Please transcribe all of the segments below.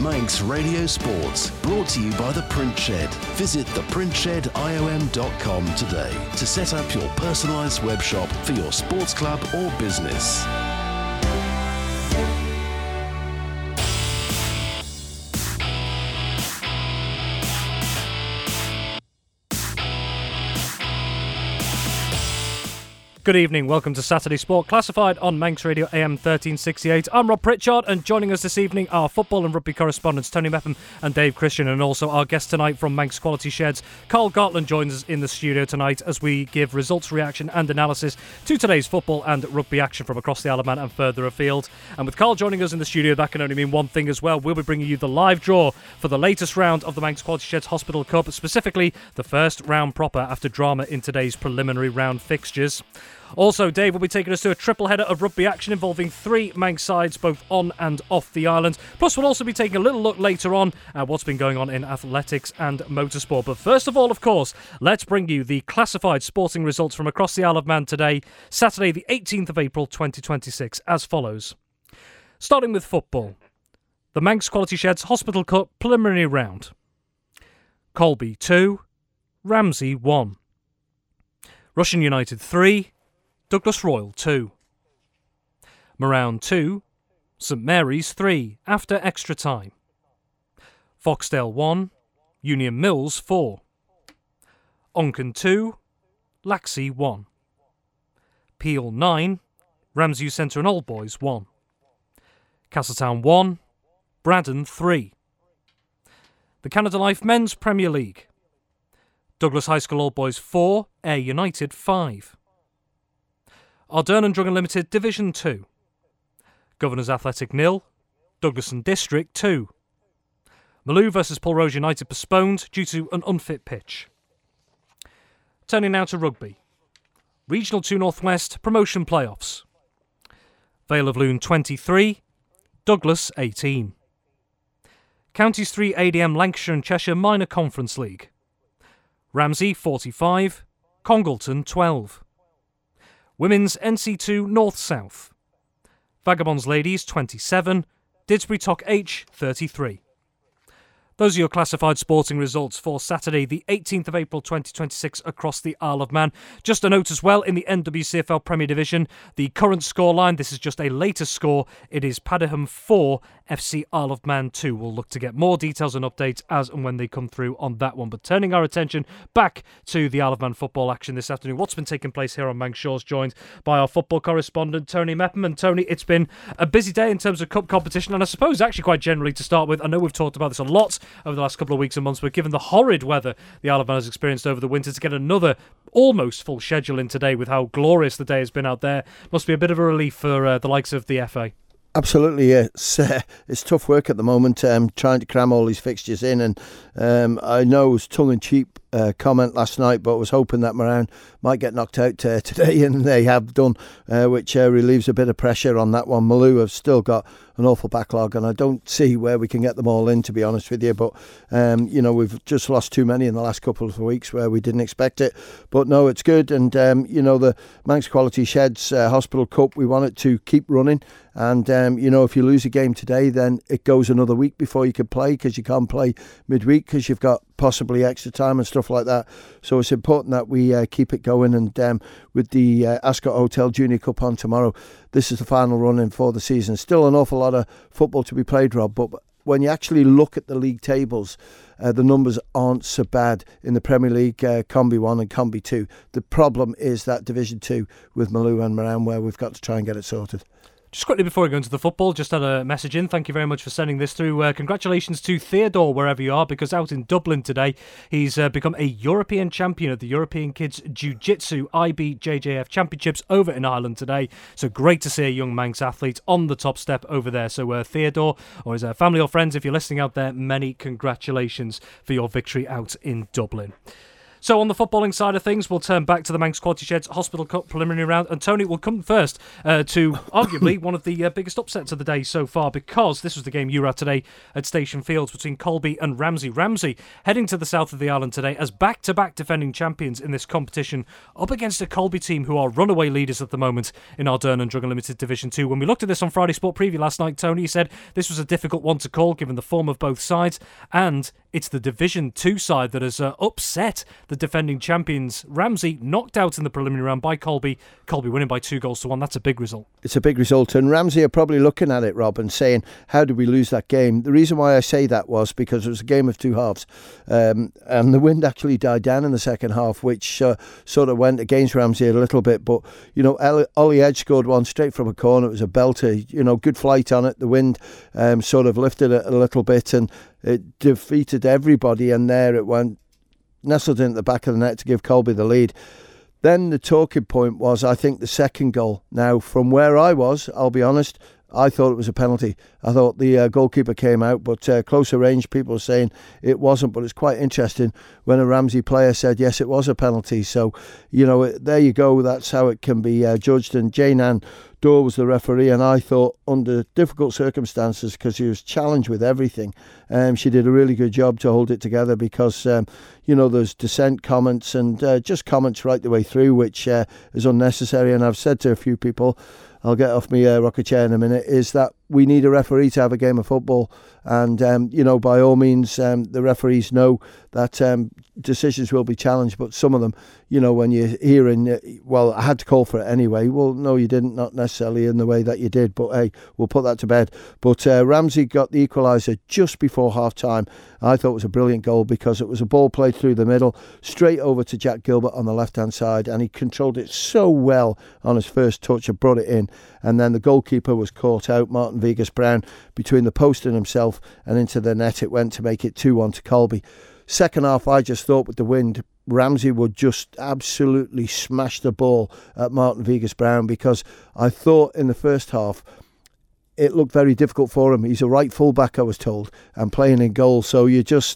Manx Radio Sports, brought to you by The Print Shed. Visit theprintshediom.com today to set up your personalised web shop for your sports club or business. Good evening, welcome to Saturday Sport Classified on Manx Radio AM 1368. I'm Rob Pritchard, and joining us this evening are football and rugby correspondents Tony Mepham and Dave Christian, and also our guest tonight from Manx Quality Sheds, Carl Gartland, joins us in the studio tonight as we give results, reaction and analysis to today's football and rugby action from across the Isle of Man and further afield. And with Carl joining us in the studio, that can only mean one thing as well. We'll be bringing you the live draw for the latest round of the Manx Quality Sheds Hospital Cup, specifically the first round proper after drama in today's preliminary round fixtures. Also, Dave will be taking us to a triple header of rugby action involving three Manx sides, both on and off the island. Plus, we'll also be taking a little look later on at what's been going on in athletics and motorsport. But first of all, of course, let's bring you the classified sporting results from across the Isle of Man today, Saturday the 18th of April 2026, as follows. Starting with football. The Manx Quality Sheds Hospital Cup preliminary round. Colby 2, Ramsey 1. Russian United 3, Douglas Royal 2. Moran 2, St Mary's 3 after extra time. Foxdale 1, Union Mills 4. Onken 2, Laxey 1. Peel 9, Ramsey Centre and Old Boys 1. Castletown 1, Braddon 3. The Canada Life Men's Premier League. Douglas High School Old Boys 4, Ayr United 5. Ardern and Drungan Limited Division 2. Governors Athletic 0, Douglas and District 2. Maloo versus Pulrose United postponed due to an unfit pitch. Turning now to rugby. Regional 2 Northwest Promotion Playoffs. Vale of Loon 23, Douglas 18. Counties 3 ADM Lancashire and Cheshire Minor Conference League. Ramsey 45, Congleton 12. Women's NC2 North-South. Vagabonds Ladies 27, Didsbury Toc H 33. Those are your classified sporting results for Saturday the 18th of April 2026 across the Isle of Man. Just a note as well, in the NWCFL Premier Division, the current scoreline, this is just a later score, it is Padiham 4, FC Isle of Man 2. We'll look to get more details and updates as and when they come through on that one. But turning our attention back to the Isle of Man football action this afternoon, what's been taking place here on Manx Shores, joined by our football correspondent Tony Mepham. And Tony, it's been a busy day in terms of cup competition, and I suppose actually quite generally to start with. I know we've talked about this a lot over the last couple of weeks and months, but given the horrid weather the Isle of Man has experienced over the winter, to get another almost full schedule in today with how glorious the day has been out there must be a bit of a relief for the likes of the FA. Absolutely, yeah. It's tough work at the moment, trying to cram all these fixtures in, and I know it was tongue-in-cheek comment last night, but I was hoping that Moran might get knocked out today, and they have done, which relieves a bit of pressure on that one. Maloo have still got an awful backlog, and I don't see where we can get them all in, to be honest with you. But we've just lost too many in the last couple of weeks where we didn't expect it. But no, it's good, and the Manx Quality Sheds Hospital Cup, we want it to keep running. And if you lose a game today, then it goes another week before you can play, because you can't play midweek because you've got possibly extra time and stuff like that. So it's important that we keep it going. And with the Ascot Hotel Junior Cup on tomorrow, this is the final run-in for the season. Still an awful lot of football to be played, Rob, but when you actually look at the league tables, the numbers aren't so bad in the Premier League, Combi 1 and Combi 2. The problem is that Division 2 with Maloo and Moran, where we've got to try and get it sorted. Just quickly before we go into the football, just had a message in. Thank you very much for sending this through. Congratulations to Theodore, wherever you are, because out in Dublin today, he's become a European champion at the European Kids Jiu-Jitsu IBJJF Championships over in Ireland today. So great to see a young Manx athlete on the top step over there. So Theodore, or his family or friends, if you're listening out there, many congratulations for your victory out in Dublin. So on the footballing side of things, we'll turn back to the Manx Quality Sheds Hospital Cup preliminary round, and Tony will come first to arguably one of the biggest upsets of the day so far, because this was the game you were at today at Station Fields between Colby and Ramsey. Ramsey heading to the south of the island today as back-to-back defending champions in this competition, up against a Colby team who are runaway leaders at the moment in Ardern and Drug Unlimited Division 2. When we looked at this on Friday Sport Preview last night, Tony said this was a difficult one to call given the form of both sides, and it's the Division 2 side that has upset the defending champions. Ramsey knocked out in the preliminary round by Colby. Colby winning by 2-1. That's a big result. It's a big result, and Ramsey are probably looking at it, Rob, and saying, how did we lose that game? The reason why I say that was because it was a game of two halves, and the wind actually died down in the second half, which sort of went against Ramsey a little bit. But, Ollie Edge scored one straight from a corner. It was a belter, good flight on it. The wind sort of lifted it a little bit, and it defeated everybody, and there it went, nestled in at the back of the net to give Colby the lead. Then the talking point was, I think, the second goal. Now, from where I was, I'll be honest, I thought it was a penalty. I thought the goalkeeper came out, but closer range people were saying it wasn't. But it's quite interesting when a Ramsey player said, yes, it was a penalty. So, there you go. That's how it can be judged. And Jane Ann Dorr was the referee, and I thought under difficult circumstances, because she was challenged with everything, she did a really good job to hold it together, because there's dissent comments and just comments right the way through, which is unnecessary. And I've said to a few people, I'll get off my rocker chair in a minute, is that we need a referee to have a game of football. And, by all means, the referees know that decisions will be challenged, but some of them, when you're hearing, I had to call for it anyway. Well, no, you didn't, not necessarily in the way that you did, but hey, we'll put that to bed. But Ramsey got the equaliser just before half-time. I thought it was a brilliant goal, because it was a ball played through the middle, straight over to Jack Gilbert on the left-hand side, and he controlled it so well on his first touch and brought it in. And then the goalkeeper was caught out, Martin Vegas-Brown, between the post and himself, and into the net it went to make it 2-1 to Colby. Second half, I just thought with the wind, Ramsey would just absolutely smash the ball at Martin Vegas-Brown, because I thought in the first half it looked very difficult for him. He's a right full-back, I was told, and playing in goal. So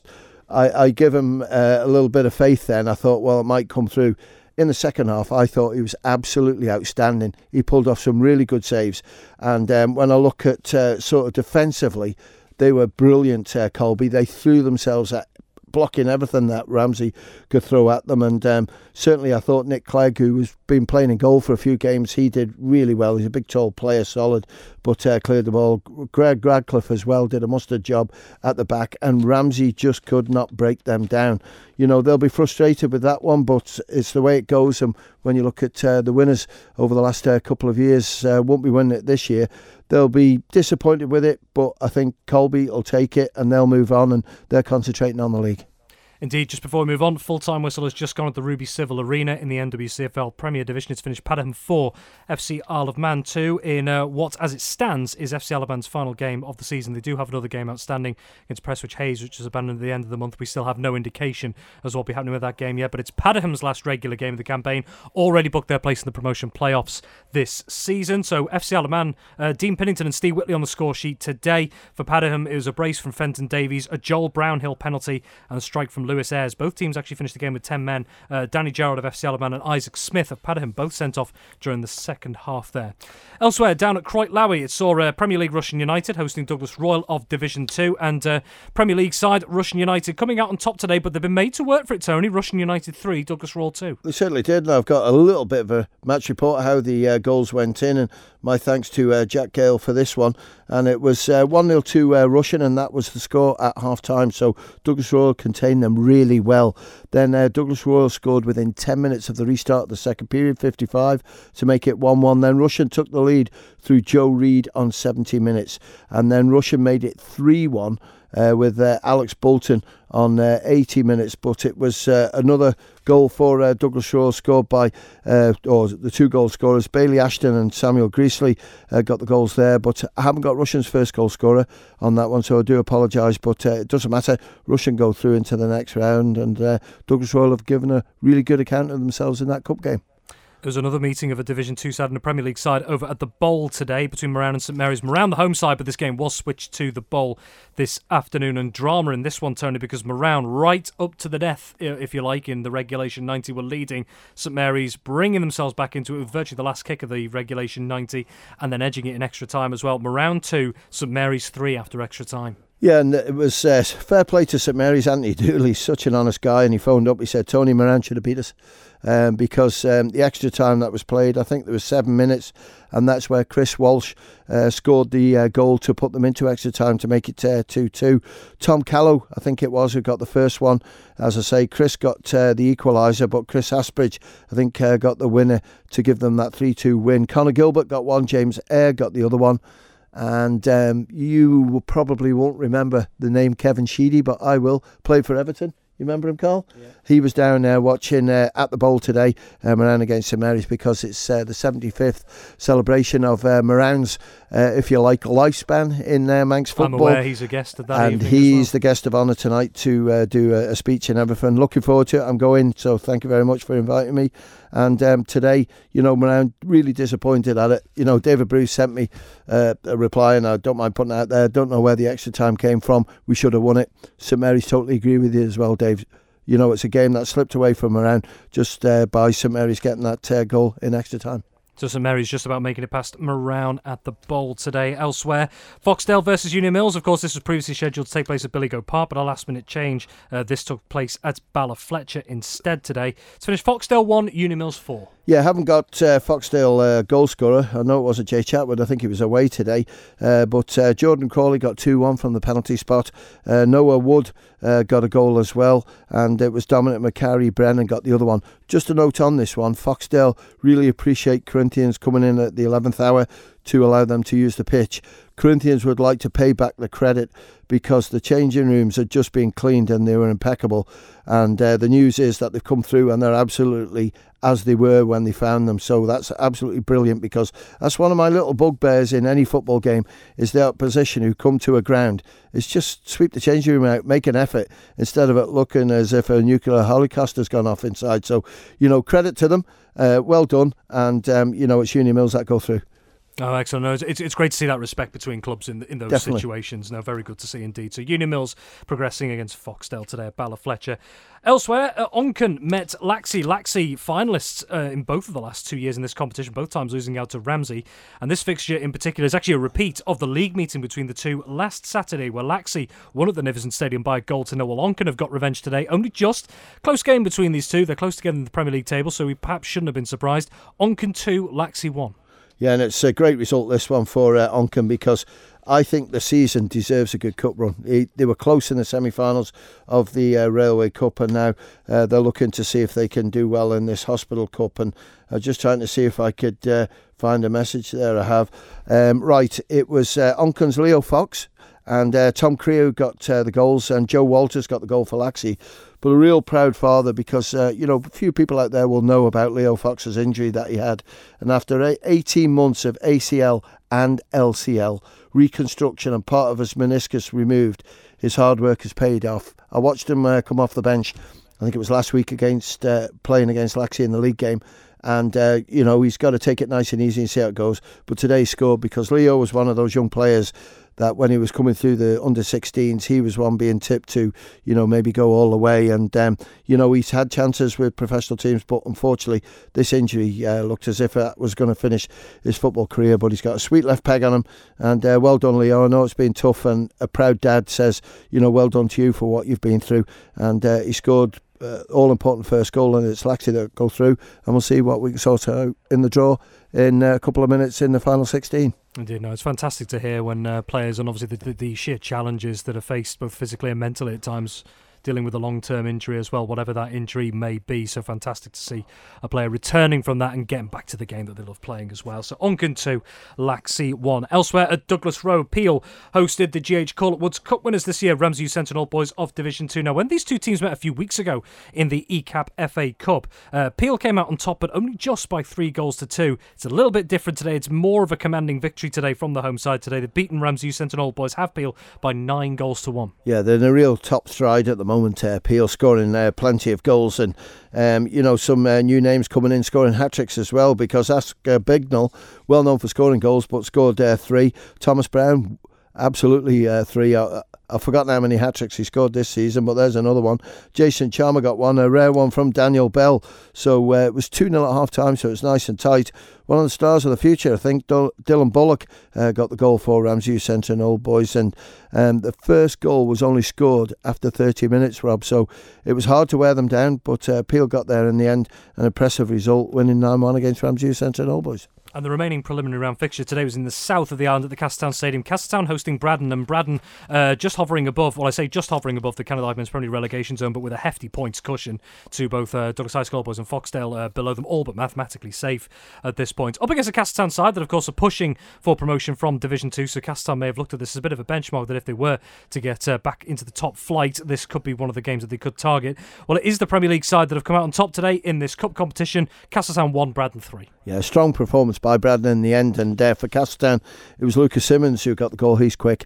I give him a little bit of faith then. I thought, well, it might come through. In the second half, I thought he was absolutely outstanding. He pulled off some really good saves. And when I look at sort of defensively, they were brilliant, Colby. They threw themselves at blocking everything that Ramsey could throw at them. And certainly I thought Nick Clegg, who has been playing in goal for a few games, he did really well. He's a big, tall player, solid, but cleared the ball. Greg Radcliffe as well did a mustard job at the back, and Ramsey just could not break them down. They'll be frustrated with that one, but it's the way it goes. And when you look at the winners over the last couple of years, won't be winning it this year. They'll be disappointed with it, but I think Colby will take it and they'll move on, and they're concentrating on the league. Indeed, just before we move on, full-time whistle has just gone at the Ruby Civil Arena in the NWCFL Premier Division. It's finished Padiham 4, FC Isle of Man 2 in what, as it stands, is FC Isle of Man's final game of the season. They do have another game outstanding against Prestwich Hayes, which is abandoned at the end of the month. We still have no indication as what will be happening with that game yet, but it's Padiham's last regular game of the campaign. Already booked their place in the promotion playoffs this season. So FC Isle of Man, Dean Pinnington and Steve Whitley on the score sheet today. For Padiham, it was a brace from Fenton Davies, a Joel Brownhill penalty, and a strike from Lewis Ayres. Both teams actually finished the game with 10 men. Danny Gerrard of FC Isle of Man and Isaac Smith of Padiham both sent off during the second half there. Elsewhere, down at Croyt Lowy, it saw Premier League Russian United hosting Douglas Royal of Division 2, and Premier League side Russian United coming out on top today, but they've been made to work for it, Tony. Russian United 3, Douglas Royal 2. They certainly did, and I've got a little bit of a match report how the goals went in, and my thanks to Jack Gale for this one. And it was 1-0 to Russian, and that was the score at half-time. So Douglas Royal contained them really well. Then Douglas Royal scored within 10 minutes of the restart of the second period, 55, to make it 1-1. Then Russian took the lead through Joe Reed on 70 minutes. And then Russian made it 3-1 with Alex Bolton on 80 minutes. But it was another goal for Douglas Royal scored by, or the two goal scorers, Bailey Ashton and Samuel Greasley got the goals there. But I haven't got Russian's first goal scorer on that one, so I do apologise. But it doesn't matter. Russian go through into the next round, and Douglas Royal have given a really good account of themselves in that cup game. There's another meeting of a Division 2 side and a Premier League side over at the Bowl today between Moran and St Mary's. Moran the home side, but this game was switched to the Bowl this afternoon. And drama in this one, Tony, because Moran, right up to the death, if you like, in the regulation 90, were leading. St Mary's bringing themselves back into it with virtually the last kick of the regulation 90 and then edging it in extra time as well. Moran 2, St Mary's 3 after extra time. Yeah, and it was fair play to St Mary's. Anthony Dooley's such an honest guy, and he phoned up. He said Tony Moran should have beat us because the extra time that was played, I think there was 7 minutes, and that's where Chris Walsh scored the goal to put them into extra time to make it 2-2. Tom Callow, I think it was, who got the first one. As I say, Chris got the equaliser, but Chris Asbridge, I think, got the winner to give them that 3-2 win. Conor Gilbert got one, James Eyre got the other one. And you probably won't remember the name Kevin Sheedy, but I will. Played for Everton. You remember him, Carl? Yeah. He was down there watching at the Bowl today, Moran against St Mary's, because it's the 75th celebration of Moran's, if you like, lifespan in Manx football. I'm aware he's a guest of that and he's the guest of honour tonight to do a speech and everything. Looking forward to it. I'm going, so thank you very much for inviting me. And today, Moran really disappointed at it. David Bruce sent me a reply, and I don't mind putting it out there. Don't know where the extra time came from. We should have won it. St Mary's totally agree with you as well, Dave. It's a game that slipped away from Moran just by St Mary's getting that goal in extra time. So St Mary's just about making it past Moran at the Bowl today. Elsewhere, Foxdale versus Union Mills. Of course, this was previously scheduled to take place at Billigo Park, but a last-minute change. This took place at Ballafletcher instead today. It's finished Foxdale 1, Union Mills 4. Yeah, haven't got Foxdale goal scorer. I know it wasn't Jay Chatwood. I think he was away today. But Jordan Crawley got 2-1 from the penalty spot. Noah Wood got a goal as well. And it was Dominic McCarry Brennan got the other one. Just a note on this one. Foxdale really appreciate Corinthians coming in at the 11th hour to allow them to use the pitch. Corinthians would like to pay back the credit because the changing rooms had just been cleaned and they were impeccable. And the news is that they've come through and they're absolutely as they were when they found them. So that's absolutely brilliant, because that's one of my little bugbears in any football game, is the opposition who come to a ground is just sweep the changing room out, make an effort, instead of it looking as if a nuclear holocaust has gone off inside. So, credit to them. Well done. And, it's Union Mills that go through. Oh, excellent. No, it's great to see that respect between clubs in those Definitely. situations. No, very good to see indeed. So Union Mills progressing against Foxdale today at Ballafletcher. Elsewhere, Onken met Laxey. Laxey finalists in both of the last 2 years in this competition, both times losing out to Ramsey. And this fixture in particular is actually a repeat of the league meeting between the two last Saturday, where Laxey won at the Niverson Stadium by a goal to 0. Well, Onken have got revenge today. Only just. Close game between these two. They're close together in the Premier League table, so we perhaps shouldn't have been surprised. Onken 2, Laxey 1. Yeah, and it's a great result, this one, for Onken, because I think the season deserves a good cup run. They were close in the semi-finals of the Railway Cup, and now they're looking to see if they can do well in this Hospital Cup. And just trying to see if I could find a message there. I have. Right, it was Onken's Leo Fox and Tom Creo got the goals, and Joe Walters got the goal for Laxey. But a real proud father, because, a few people out there will know about Leo Fox's injury that he had. And after 18 months of ACL and LCL reconstruction and part of his meniscus removed, his hard work has paid off. I watched him come off the bench, I think it was last week, against playing against Laxey in the league game. And, he's got to take it nice and easy and see how it goes. But today he scored, because Leo was one of those young players that when he was coming through the under-16s, he was one being tipped to, maybe go all the way. And, he's had chances with professional teams, but unfortunately this injury looked as if that was going to finish his football career. But he's got a sweet left peg on him. And well done, Leo. I know it's been tough, and a proud dad says, well done to you for what you've been through. And he scored all-important first goal, and it's Laxey that go through, and we'll see what we can sort out in the draw in a couple of minutes in the final 16. Indeed, no, it's fantastic to hear when players, and obviously the sheer challenges that are faced both physically and mentally at times, dealing with a long-term injury as well, whatever that injury may be. So fantastic to see a player returning from that and getting back to the game that they love playing as well. So Onken 2, Laxey 1. Elsewhere at Douglas Road, Peel hosted the GH Corlett Woods Cup winners this year, Ramsey Youth Centre and Old Boys of Division 2. Now, when these two teams met a few weeks ago in the ECAP FA Cup, Peel came out on top, but only just by 3-2. It's a little bit different today. It's more of a commanding victory today from the home side today. They've beaten Ramsey Youth Centre and Old Boys, have Peel, by 9-1. Yeah, they're in a real top stride at the moment. moment. Peel scoring plenty of goals, and some new names coming in scoring hat-tricks as well, because Oscar Bignell, well known for scoring goals, but scored 3. Thomas Brown, absolutely 3. I've forgotten how many hat-tricks he scored this season, but there's another one. Jason Chalmer got one, a rare one from Daniel Bell. So it was 2-0 at half-time, so it's nice and tight. One of the stars of the future, I think, Dylan Bullock got the goal for Ramsey Youth Centre and Old Boys. And the first goal was only scored after 30 minutes, Rob. So it was hard to wear them down, but Peel got there in the end. An impressive result, winning 9-1 against Ramsey Youth Centre and Old Boys. And the remaining preliminary round fixture today was in the south of the island at the Castletown Stadium. Castletown hosting Braddon, and Braddon just hovering above, well, I say just hovering above the Canada Live Men's Premier League relegation zone, but with a hefty points cushion to both Douglas High School Boys and Foxdale below them, all but mathematically safe at this point. Up against a Castletown side that, of course, are pushing for promotion from Division 2, so Castletown may have looked at this as a bit of a benchmark that if they were to get back into the top flight, this could be one of the games that they could target. Well, it is the Premier League side that have come out on top today in this cup competition. Castletown 1, Braddon 3. Yeah, strong performance by Braddon in the end, and for Castletown it was Lucas Simmons who got the goal. He's quick.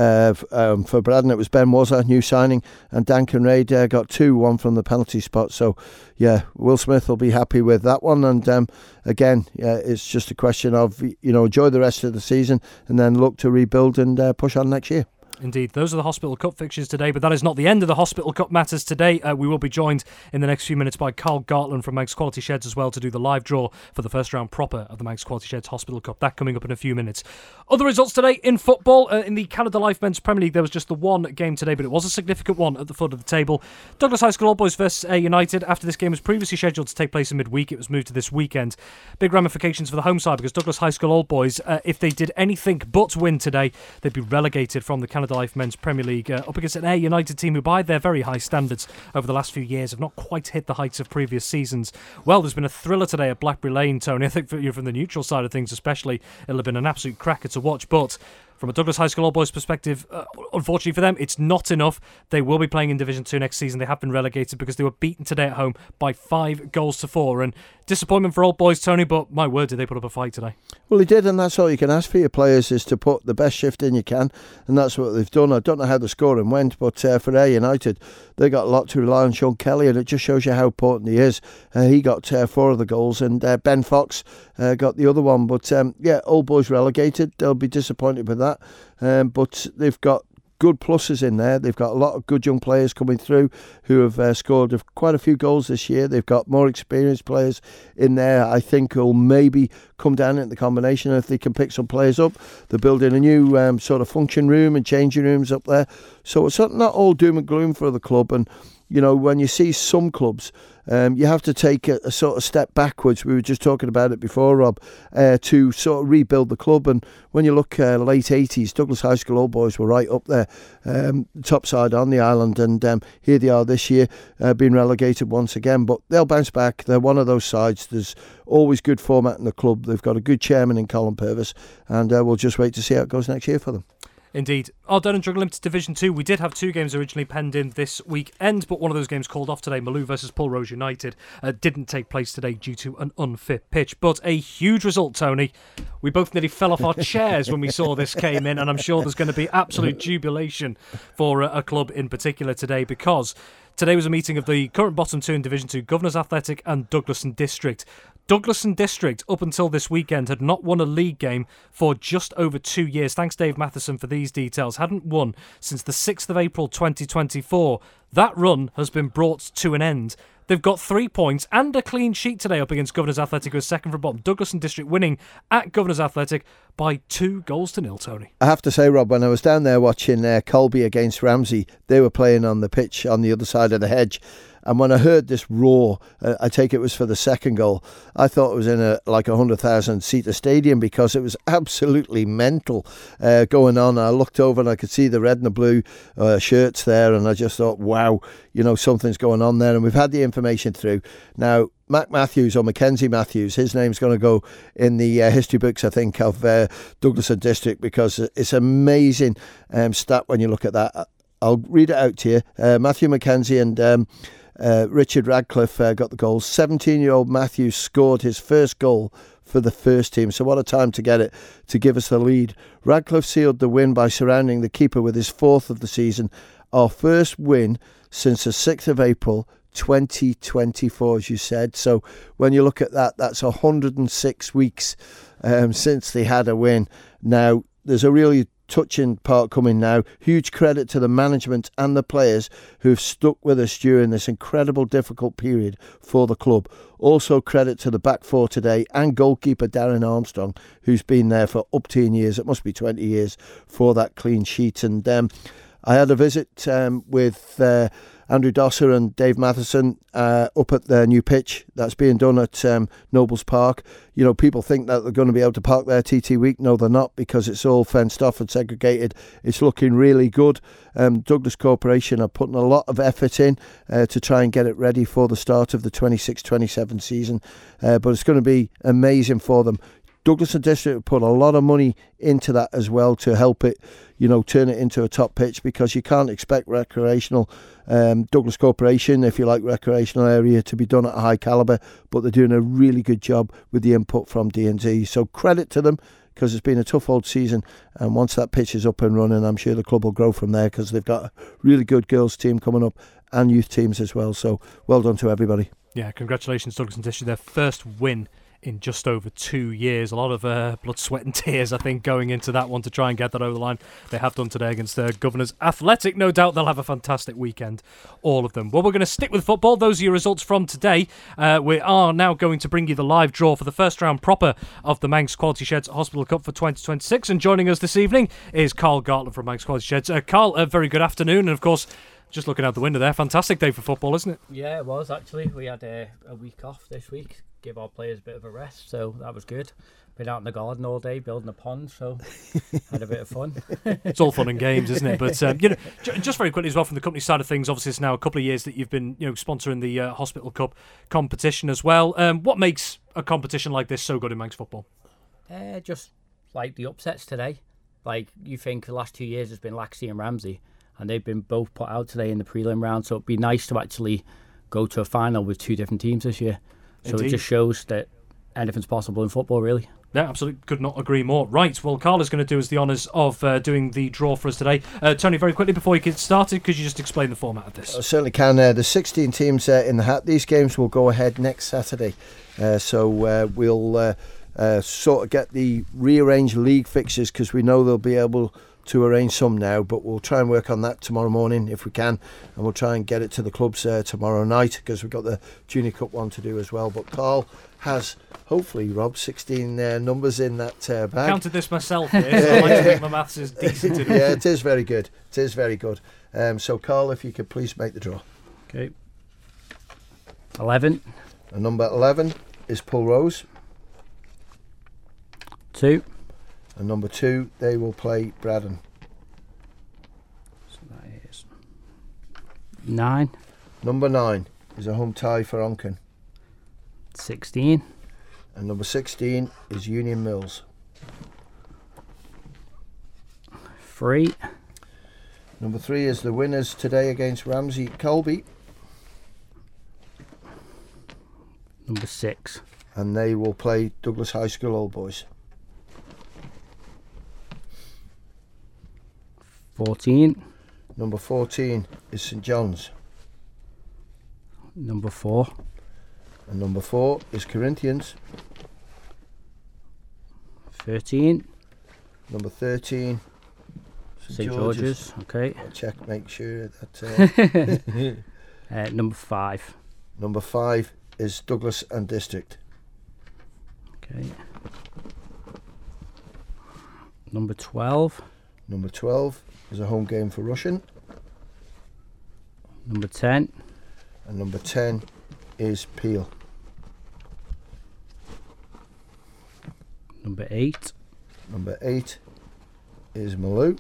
For Braddon it was Ben Wazza, new signing, and Dan Kinraid got 2, one from the penalty spot. So yeah, Will Smith will be happy with that one, and again, it's just a question of enjoy the rest of the season and then look to rebuild and push on next year. Indeed, those are the Hospital Cup fixtures today, but that is not the end of the Hospital Cup matters today. We will be joined in the next few minutes by Carl Gartland from Manx Quality Sheds as well to do the live draw for the first round proper of the Manx Quality Sheds Hospital Cup. That coming up in a few minutes. Other results today in football. In the Canada Life Men's Premier League, there was just the one game today, but it was a significant one at the foot of the table. Douglas High School Old Boys vs Ayr United. After this game was previously scheduled to take place in midweek, it was moved to this weekend. Big ramifications for the home side because Douglas High School Old Boys, if they did anything but win today, they'd be relegated from the Canada Life Men's Premier League up against an Ayr United team who, by their very high standards over the last few years, have not quite hit the heights of previous seasons. Well, there's been a thriller today at Blackberry Lane, Tony. I think from the neutral side of things especially, it'll have been an absolute cracker to watch, but from a Douglas High School Old Boys perspective, unfortunately for them, it's not enough. They will be playing in Division 2 next season. They have been relegated because they were beaten today at home by 5-4. And disappointment for Old Boys, Tony, but my word, did they put up a fight today. Well, they did, and that's all you can ask for your players is to put the best shift in you can, and that's what they've done. I don't know how the scoring went, but for Ayr United, they got a lot to rely on Sean Kelly, and it just shows you how important he is. He got 4 of the goals, and Ben Fox got the other one. But Old Boys relegated. They'll be disappointed with that. But they've got good pluses in there. They've got a lot of good young players coming through who have scored quite a few goals this year. They've got more experienced players in there, I think, will maybe come down in the combination if they can pick some players up. They're building a new sort of function room and changing rooms up there. So it's not all doom and gloom for the club. And when you see some clubs, you have to take a sort of step backwards. We were just talking about it before, Rob, to sort of rebuild the club. And when you look late 80s, Douglas High School Old Boys were right up there, top side on the island. And here they are this year, being relegated once again. But they'll bounce back. They're one of those sides. There's always good format in the club. They've got a good chairman in Colin Purvis. And we'll just wait to see how it goes next year for them. Indeed. Ardenne and Drug Limited Division 2. We did have 2 games originally penned in this weekend, but one of those games called off today, Malou versus Pulrose United, didn't take place today due to an unfit pitch. But a huge result, Tony. We both nearly fell off our chairs when we saw this came in, and I'm sure there's going to be absolute jubilation for a club in particular today, because today was a meeting of the current bottom 2 in Division 2, Governors Athletic and Douglaston District. Douglaston District, up until this weekend, had not won a league game for just over 2 years. Thanks, Dave Matheson, for these details. Hadn't won since the 6th of April 2024. That run has been brought to an end. They've got 3 points and a clean sheet today up against Governors Athletic, who is second from bottom. Douglaston District winning at Governors Athletic by 2-0, Tony. I have to say, Rob, when I was down there watching Colby against Ramsey, they were playing on the pitch on the other side of the hedge. And when I heard this roar, I take it was for the second goal, I thought it was in a 100,000-seater stadium, because it was absolutely mental going on. I looked over and I could see the red and the blue shirts there, and I just thought, wow, something's going on there. And we've had the information through. Now, Mac Matthews, or Mackenzie Matthews, his name's going to go in the history books, I think, of Douglaston District, because it's amazing stat when you look at that. I'll read it out to you. Matthew Mackenzie and Richard Radcliffe got the goals. 17-year-old Matthews scored his first goal for the first team. So what a time to get it, to give us the lead. Radcliffe sealed the win by surrounding the keeper with his 4th of the season. Our first win since the 6th of April 2024, as you said. So when you look at that, that's 106 weeks since they had a win. Now, there's a really touching part coming now. Huge credit to the management and the players who've stuck with us during this incredible difficult period for the club. Also credit to the back four today and goalkeeper Darren Armstrong, who's been there for up to years, it must be 20 years, for that clean sheet. And I had a visit with Andrew Dosser and Dave Matheson up at their new pitch that's being done at Nobles Park. You know, people think that they're going to be able to park there TT week. No, they're not, because it's all fenced off and segregated. It's looking really good. Douglas Corporation are putting a lot of effort in to try and get it ready for the start of the 26-27 season. But it's going to be amazing for them. Douglas and District put a lot of money into that as well to help it, you know, turn it into a top pitch, because you can't expect recreational Douglas Corporation, if you like, recreational area to be done at a high calibre, but they're doing a really good job with the input from D&D. So credit to them, because it's been a tough old season, and once that pitch is up and running, I'm sure the club will grow from there, because they've got a really good girls team coming up and youth teams as well. So well done to everybody. Yeah, congratulations Douglas and District, their first win in just over 2 years. A lot of blood, sweat and tears, I think, going into that one to try and get that over the line. They have done today against Governors Athletic. No doubt they'll have a fantastic weekend, all of them. Well, we're going to stick with football. Those are your results from today. We are now going to bring you the live draw for the first round proper of the Manx Quality Sheds Hospital Cup for 2026. And joining us this evening is Carl Gartland from Manx Quality Sheds. Carl, a very good afternoon. And of course, just looking out the window there, fantastic day for football, isn't it? Yeah, it was actually. We had a week off this week, give our players a bit of a rest, so that was good. Been out in the garden all day building a pond, so had a bit of fun. It's all fun and games, isn't it? But you know, just very quickly as well, from the company side of things, obviously it's now a couple of years that you've been, you know, sponsoring the Hospital Cup competition as well. What makes a competition like this so good in Manx football? Just like the upsets today. Like, you think the last 2 years has been Laxey and Ramsey, and they've been both put out today in the prelim round, so it'd be nice to actually go to a final with two different teams this year. So Indeed. It just shows that anything's possible in football, really. Yeah, absolutely. Could not agree more. Right, well, Carl is going to do us the honours of doing the draw for us today. Tony, very quickly, before you get started, could you just explain the format of this? I certainly can. There's 16 teams in the hat. These games will go ahead next Saturday. So we'll sort of get the rearranged league fixtures, because we know they'll be able to arrange some now, but we'll try and work on that tomorrow morning if we can, and we'll try and get it to the clubs tomorrow night, because we've got the Junior Cup one to do as well. But Carl has, hopefully, Rob, 16 numbers in that bag. I counted this myself here, so I like to think my maths is decent enough. Yeah, it is very good. It is very good. So Carl, if you could please make the draw. Okay. 11. And number 11 is Pulrose. 2. And number 2, they will play Braddon. So that is 9. Number 9 is a home tie for Onken. 16. And number 16 is Union Mills. 3. Number 3 is the winners today against Ramsey Colby. Number 6. And they will play Douglas High School Old Boys. 14. Number 14 is St John's. Number 4. And number 4 is Corinthians. 13. Number 13, St George's. Okay. I'll check, make sure that. Number 5. Number 5 is Douglas and District. Okay. Number 12. Number 12 is a home game for Russian. Number 10. And number 10 is Peel. Number 8. Number 8 is Malou.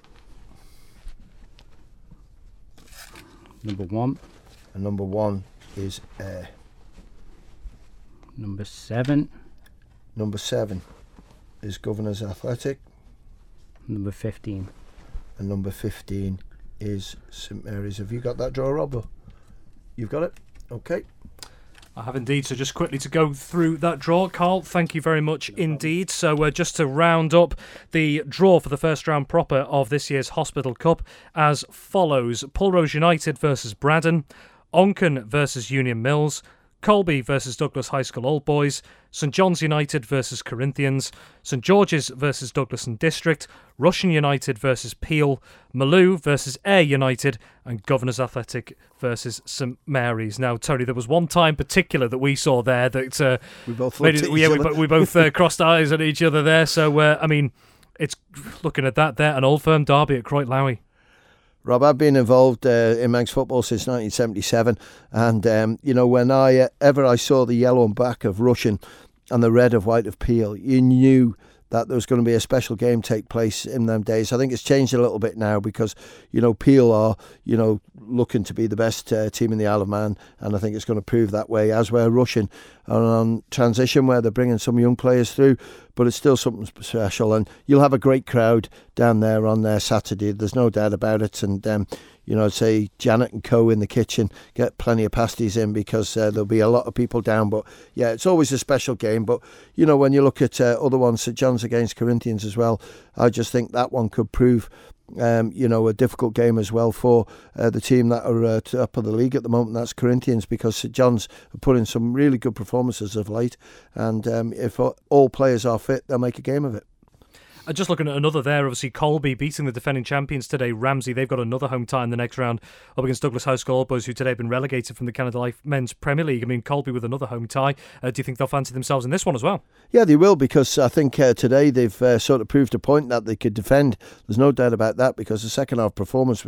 Number 1. And number 1 is Ayr. Number 7. Number 7 is Governors Athletic. Number 15. And number 15 is St Mary's. Have you got that draw, Rob? You've got it? Okay. I have indeed. So just quickly to go through that draw, Carl, thank you very much indeed. So just to round up the draw for the first round proper of this year's Hospital Cup as follows. Pulrose United versus Braddon, Onken versus Union Mills, Colby versus Douglas High School Old Boys, St John's United versus Corinthians, St George's versus Douglas and District, Russian United versus Peel, Maloo versus Ayr United, and Governors Athletic versus St Mary's. Now, Tony, there was one time particular that we saw there that we both looked at each other. we both crossed eyes at each other there. So, I mean, it's looking at that there, an Old Firm derby at Croyt Lowy. Rob, I've been involved in Manx football since 1977, and when I saw the yellow and black of Russian and the red of white of Peel, you knew that there was going to be a special game take place in them days. I think it's changed a little bit now because, Peel are, looking to be the best team in the Isle of Man, and I think it's going to prove that way, as we're Russian are on transition where they're bringing some young players through, but it's still something special, and you'll have a great crowd down there on Saturday, there's no doubt about it, and I'd say Janet and Co in the kitchen, get plenty of pasties in because there'll be a lot of people down. But yeah, it's always a special game. But, when you look at other ones, St John's against Corinthians as well, I just think that one could prove, a difficult game as well for the team that are top of the league at the moment. That's Corinthians, because St John's are putting some really good performances of late. And if all players are fit, they'll make a game of it. Just looking at another there, obviously Colby beating the defending champions today, Ramsey. They've got another home tie in the next round up against Douglas High School Old Boys, who today have been relegated from the Canada Life Men's Premier League. I mean, Colby with another home tie. Do you think they'll fancy themselves in this one as well? Yeah, they will, because I think today they've sort of proved a point that they could defend. There's no doubt about that, because the second half performance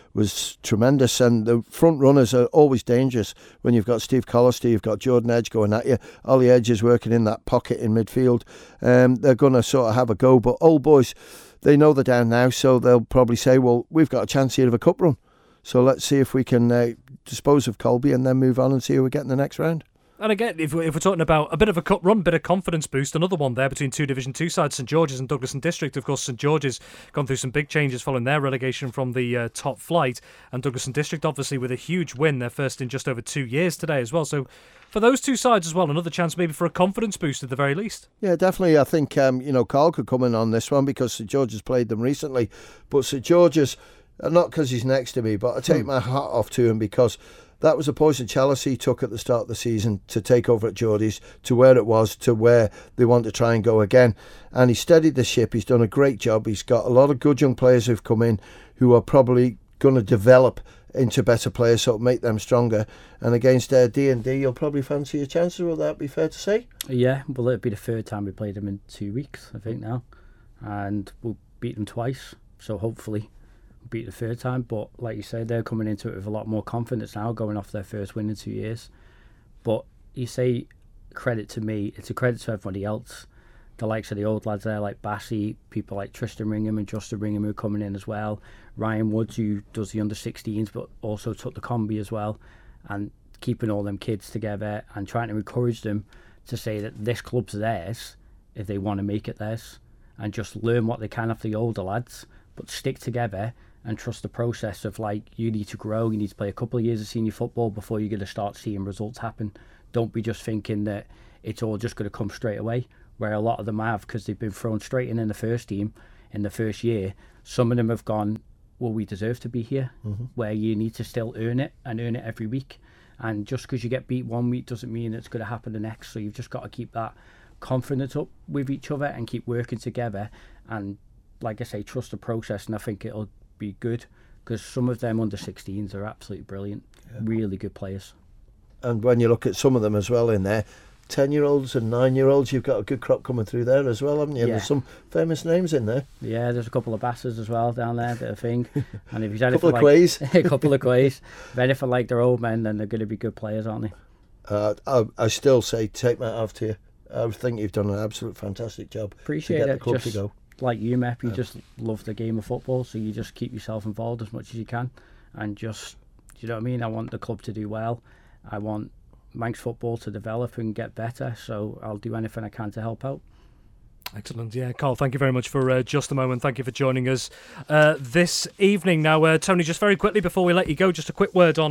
was tremendous, and the front runners are always dangerous when you've got Steve Collister, you've got Jordan Edge going at you, Ollie Edge is working in that pocket in midfield. They're going to sort of have a go, but Old Boys, they know they're down now, so they'll probably say, well, we've got a chance here of a cup run, so let's see if we can dispose of Colby and then move on and see who we get in the next round. And again, if we're talking about a bit of a cup run, bit of confidence boost, another one there between two Division 2 sides, St George's and Douglas and District. Of course, St George's gone through some big changes following their relegation from the top flight, and Douglas and District obviously with a huge win, their first in just over 2 years today as well. So for those two sides as well, another chance maybe for a confidence boost at the very least. Yeah, definitely. I think Carl could come in on this one because St George's played them recently, but St George's, not because he's next to me, but I take my hat off to him, because that was a poison chalice he took at the start of the season to take over at Geordie's to where it was, to where they want to try and go again. And he steadied the ship. He's done a great job. He's got a lot of good young players who've come in who are probably going to develop into better players, so it'll make them stronger. And against D&D, you'll probably fancy your chances. Will that be fair to say? Yeah, well, it'll be the third time we played them in 2 weeks, I think now. And we'll beat them twice, so hopefully beat the third time. But like you said, they're coming into it with a lot more confidence now, going off their first win in 2 years. But you say credit to me, it's a credit to everybody else. The likes of the old lads there, like Bassey, people like Tristan Ringham and Justin Ringham who are coming in as well. Ryan Woods, who does the under-16s but also took the combi as well, and keeping all them kids together and trying to encourage them to say that this club's theirs if they want to make it theirs, and just learn what they can off the older lads, but stick together and trust the process of, like, you need to grow, you need to play a couple of years of senior football before you're going to start seeing results happen. Don't be just thinking that it's all just going to come straight away, where a lot of them have, because they've been thrown straight in the first team in the first year. Some of them have gone, well, we deserve to be here, where you need to still earn it, and earn it every week. And just because you get beat 1 week doesn't mean it's going to happen the next, so you've just got to keep that confidence up with each other and keep working together, and like I say, trust the process, and I think it'll be good, because some of them under 16s are absolutely brilliant, really good players. And when you look at some of them as well in there, 10-year-olds and 9-year-olds, you've got a good crop coming through there as well, haven't you? Yeah. There's some famous names in there. Yeah, there's a couple of basses as well down there, bit of thing. And if you've had a couple of Quays. A couple of Quays. If anything like their old men, then they're going to be good players, aren't they? I still say take my hat off to you. I think you've done an absolute fantastic job. Appreciate to get it. The club just to go. Like you, Mep, you just love the game of football, so you just keep yourself involved as much as you can, and just, do you know what I mean? I want the club to do well. I want Manx football to develop and get better, so I'll do anything I can to help out. Excellent. Yeah, Carl, thank you very much for just a moment. Thank you for joining us this evening. Now, Tony, just very quickly before we let you go, just a quick word on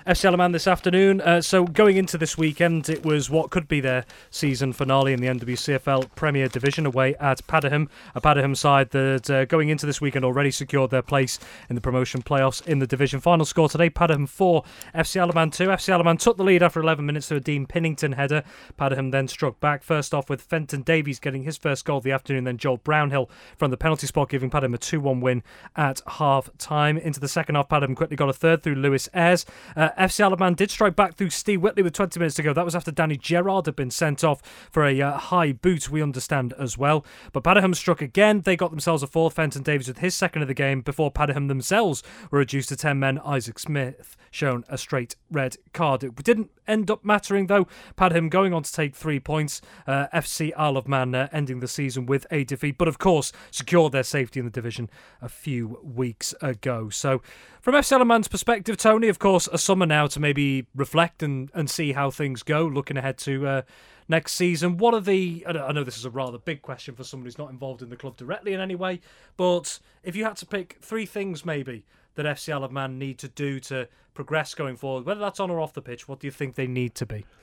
FC Alaman this afternoon. So going into this weekend, it was what could be their season finale in the NWCFL Premier Division away at Padiham. A Padiham side that going into this weekend already secured their place in the promotion playoffs in the division. Final score today, Padiham 4, FC Alaman 2. FC Alaman took the lead after 11 minutes through a Dean Pinnington header. Padiham then struck back, first off with Fenton Davies getting his first goal of the afternoon, then Joel Brownhill from the penalty spot, giving Padiham a 2-1 win at half-time. Into the second half, Padiham quickly got a third through Lewis Ayres. FC Alaman did strike back through Steve Whitley with 20 minutes to go. That was after Danny Gerrard had been sent off for a high boot, we understand, as well. But Padiham struck again. They got themselves a fourth. Fenton Davies with his second of the game before Padiham themselves were reduced to 10 men. Isaac Smith shown a straight red card. It didn't end up mattering, though. Padiham going on to take 3 points. FC Isle of Man ending the season with a defeat, but of course secured their safety in the division a few weeks ago. So from FC Alaman's perspective, Tony, of course, a summer now to maybe reflect and see how things go, looking ahead to next season. What are the... I know this is a rather big question for someone who's not involved in the club directly in any way, but if you had to pick 3 things maybe that FC Alaman need to do to progress going forward, whether that's on or off the pitch, what do you think they need to be?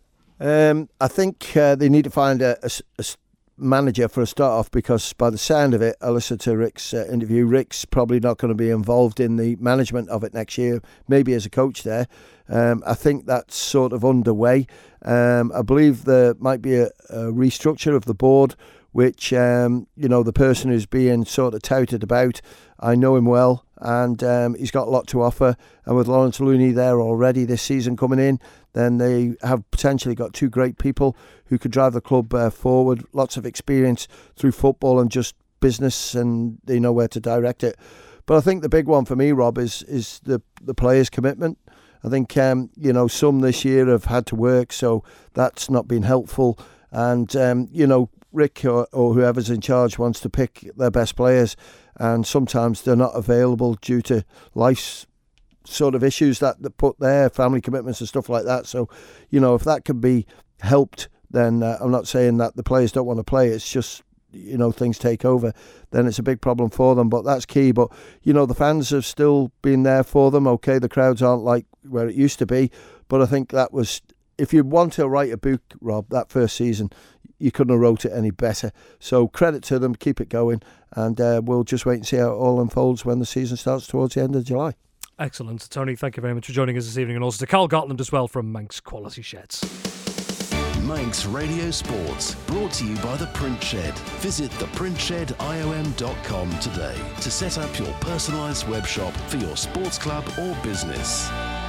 I think they need to find a manager for a start off, because by the sound of it, I listened to Rick's interview. Rick's probably not going to be involved in the management of it next year, maybe as a coach there. I think that's sort of underway. I believe there might be a restructure of the board, which, the person who's being sort of touted about, I know him well, and he's got a lot to offer. And with Lawrence Looney there already this season coming in, then they have potentially got 2 great people who could drive the club forward. Lots of experience through football and just business, and they know where to direct it. But I think the big one for me, Rob, is the players' commitment. I think, some this year have had to work, so that's not been helpful. And, Rick or whoever's in charge wants to pick their best players, and sometimes they're not available due to life's sort of issues that put there, family commitments and stuff like that. So, if that can be helped, then I'm not saying that the players don't want to play. It's just, things take over. Then it's a big problem for them, but that's key. But, the fans have still been there for them. Okay, the crowds aren't like where it used to be, but I think that was, if you want to write a book, Rob, that first season, you couldn't have wrote it any better. So credit to them, keep it going, and we'll just wait and see how it all unfolds when the season starts towards the end of July. Excellent. Tony, thank you very much for joining us this evening, and also to Carl Gotland as well from Manx Quality Sheds. Manx Radio Sports, brought to you by The Print Shed. Visit theprintshediom.com today to set up your personalised web shop for your sports club or business.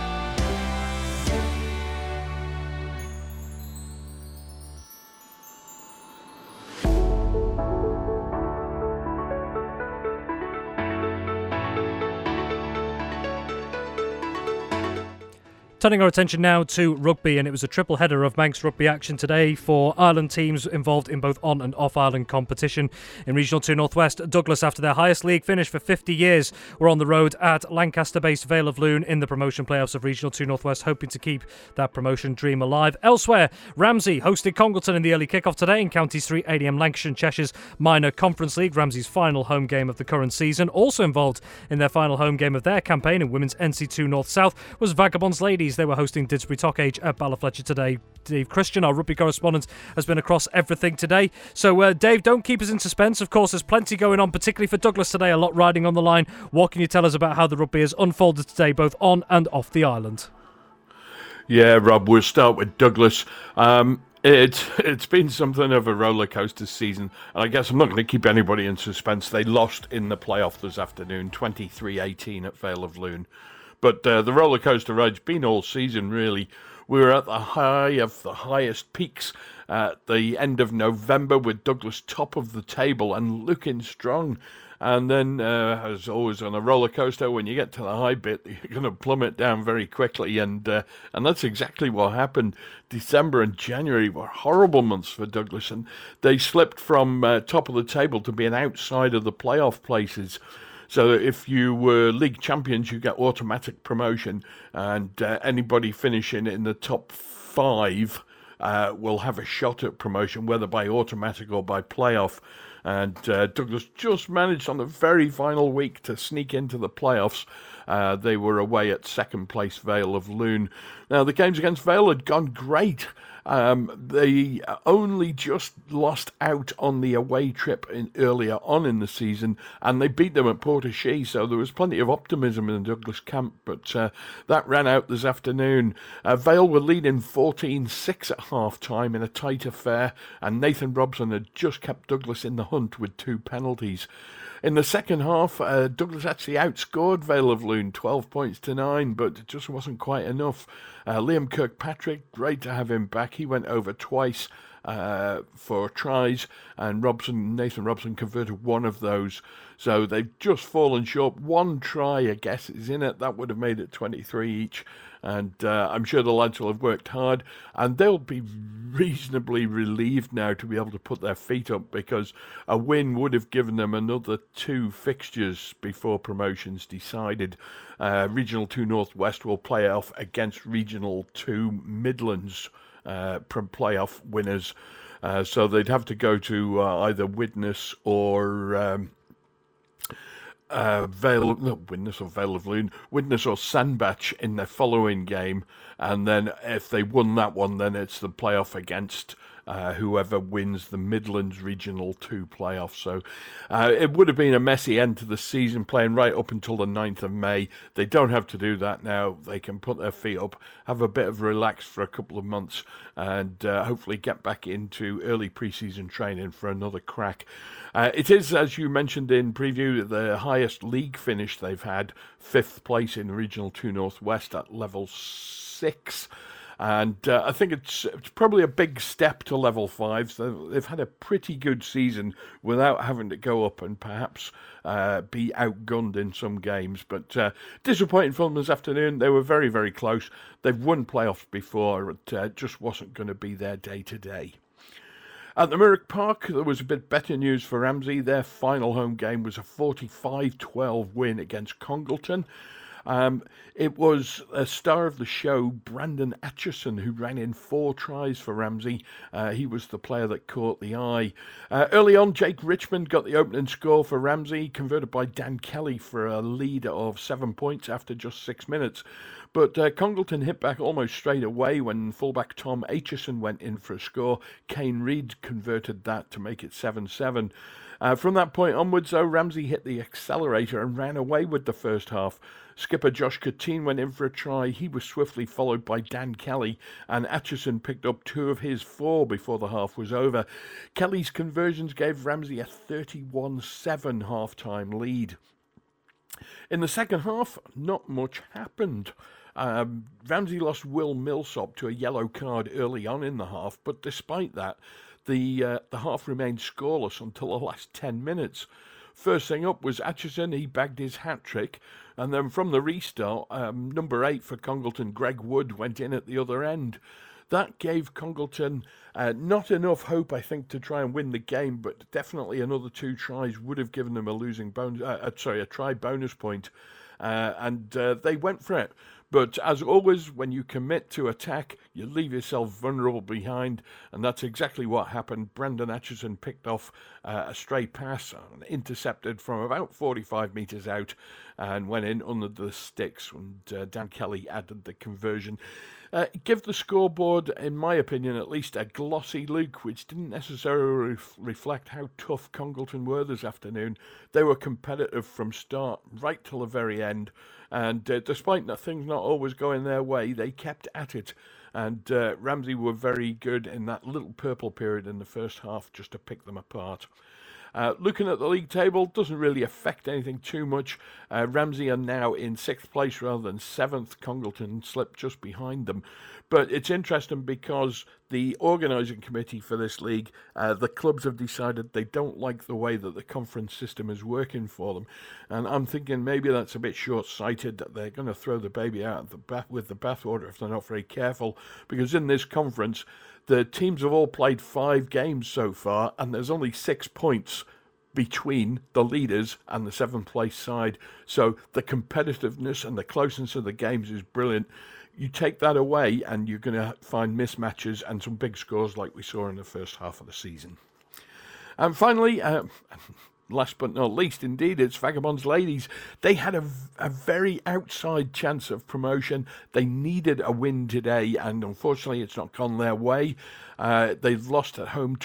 Turning our attention now to rugby, and it was a triple header of Manx rugby action today for Ireland teams involved in both on and off Ireland competition. In Regional 2 Northwest, Douglas, after their highest league finish for 50 years, were on the road at Lancaster-based Vale of Loon in the promotion playoffs of Regional 2 Northwest, hoping to keep that promotion dream alive. Elsewhere, Ramsey hosted Congleton in the early kick-off today in Counties 3 ADM Lancashire and Cheshire's Minor Conference League, Ramsey's final home game of the current season. Also involved in their final home game of their campaign in Women's NC2 North-South was Vagabonds Ladies. They were hosting Didsbury Tockage at Ballafletcher today. Dave Christian, our rugby correspondent, has been across everything today. So, Dave, don't keep us in suspense. Of course, there's plenty going on, particularly for Douglas today, a lot riding on the line. What can you tell us about how the rugby has unfolded today, both on and off the island? Yeah, Rob, we'll start with Douglas. It's been something of a roller coaster season, and I guess I'm not going to keep anybody in suspense. They lost in the playoff this afternoon, 23-18 at Vale of Loon. But the roller coaster ride's been all season, really. We were at the high of the highest peaks at the end of November, with Douglas top of the table and looking strong. And then, as always on a roller coaster, when you get to the high bit, you're going to plummet down very quickly. And that's exactly what happened. December and January were horrible months for Douglas, and they slipped from top of the table to being outside of the playoff places. So if you were league champions, you get automatic promotion, and anybody finishing in the top 5 will have a shot at promotion, whether by automatic or by playoff. And Douglas just managed on the very final week to sneak into the playoffs. They were away at second place Vale of Lune. Now, the games against Vale had gone great. They only just lost out on the away trip earlier on in the season, and they beat them at Portichet, so there was plenty of optimism in the Douglas camp, but that ran out this afternoon. Vale were leading 14-6 at half-time in a tight affair, and Nathan Robson had just kept Douglas in the hunt with 2 penalties. In the second half, Douglas actually outscored Vale of Lune 12 points to 9, but it just wasn't quite enough. Liam Kirkpatrick, great to have him back. He went over twice for tries, and Nathan Robson converted one of those. So they've just fallen short. 1 try, I guess, is in it. That would have made it 23 each. And I'm sure the lads will have worked hard, and they'll be reasonably relieved now to be able to put their feet up, because a win would have given them another 2 fixtures before promotion's decided. Regional 2 Northwest will play off against Regional 2 Midlands playoff winners. So they'd have to go to either Widnes or Vale of Lune, Widnes or Sandbach in their following game, and then if they won that one, then it's the playoff against whoever wins the Midlands Regional 2 playoff. So it would have been a messy end to the season, playing right up until the 9th of May. They don't have to do that now. They can put their feet up, have a bit of relax for a couple of months, and hopefully get back into early pre-season training for another crack. It is, as you mentioned in preview, the highest league finish they've had, 5th place in Regional 2 Northwest at level 6. And I think it's probably a big step to level 5. So they've had a pretty good season without having to go up and perhaps be outgunned in some games. But disappointing for them this afternoon. They were very, very close. They've won playoffs before. It just wasn't going to be their day today. At the Murrick Park, there was a bit better news for Ramsey. Their final home game was a 45-12 win against Congleton. It was a star of the show, Brandon Atchison, who ran in 4 tries for Ramsey. He was the player that caught the eye. Early on, Jake Richmond got the opening score for Ramsey, converted by Dan Kelly for a lead of 7 points after just 6 minutes. But Congleton hit back almost straight away when fullback Tom Aitchison went in for a score. Kane Reid converted that to make it 7-7. From that point onwards, though, Ramsey hit the accelerator and ran away with the first half. Skipper Josh Cottine went in for a try. He was swiftly followed by Dan Kelly, and Atchison picked up 2 of his 4 before the half was over. Kelly's conversions gave Ramsey a 31-7 half-time lead. In the second half, not much happened. Ramsey lost Will Millsop to a yellow card early on in the half, but despite that, the half remained scoreless until the last 10 minutes. First thing up was Atchison. He bagged his hat-trick, and then from the restart, number 8 for Congleton, Greg Wood, went in at the other end. That gave Congleton not enough hope, I think, to try and win the game, but definitely another 2 tries would have given them a try bonus point, and they went for it. But as always, when you commit to attack, you leave yourself vulnerable behind, and that's exactly what happened. Brandon Atchison picked off a stray pass, intercepted from about 45 metres out, and went in under the sticks, and Dan Kelly added the conversion. Give the scoreboard, in my opinion at least, a glossy look, which didn't necessarily reflect how tough Congleton were this afternoon. They were competitive from start right till the very end, and despite things not always going their way, they kept at it. And Ramsey were very good in that little purple period in the first half just to pick them apart. Looking at the league table, doesn't really affect anything too much. Ramsey are now in 6th place rather than 7th. Congleton slipped just behind them. But it's interesting because the organising committee for this league, the clubs have decided they don't like the way that the conference system is working for them. And I'm thinking maybe that's a bit short-sighted, that they're going to throw the baby out with the bathwater if they're not very careful. Because in this conference, the teams have all played 5 games so far, and there's only 6 points between the leaders and the 7th place side. So the competitiveness and the closeness of the games is brilliant. You take that away and you're going to find mismatches and some big scores like we saw in the first half of the season. And finally, last but not least, indeed, it's Vagabonds Ladies. They had a very outside chance of promotion. They needed a win today, and unfortunately it's not gone their way. They've lost at home